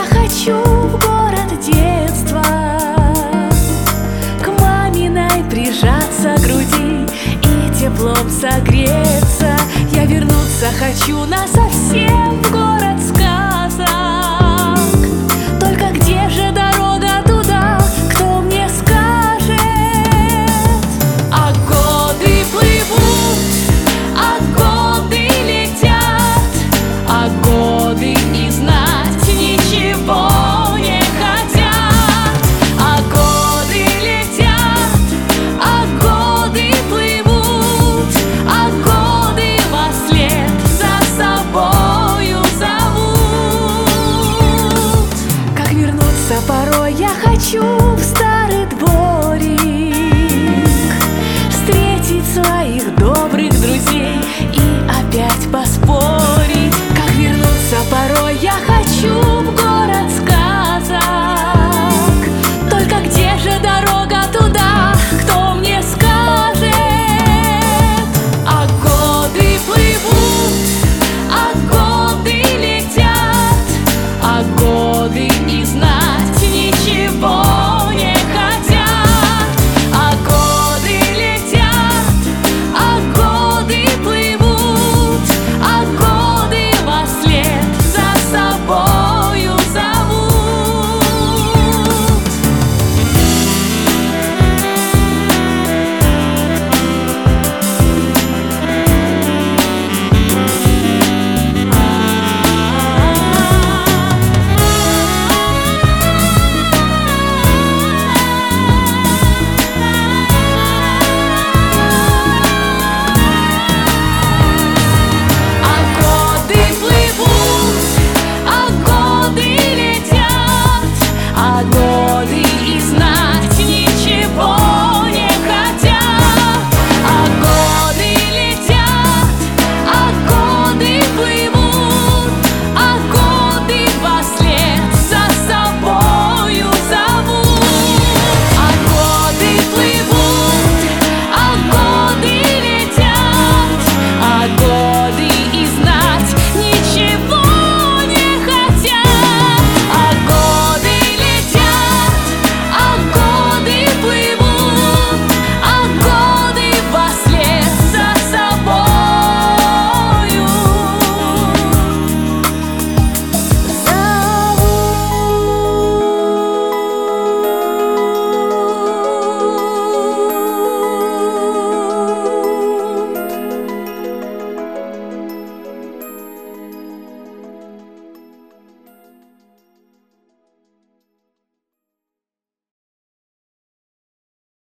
я хочу в город детства, к маминой прижаться груди и теплом согреться. Я вернуться хочу насовсем в город сказок. Только где же дорога туда, кто мне скажет? А годы плывут, а годы летят, а годы и знать ничего не хотят. А годы летят, а годы плывут, а годы вослед за собою зовут. Как вернуться порой я хочу встать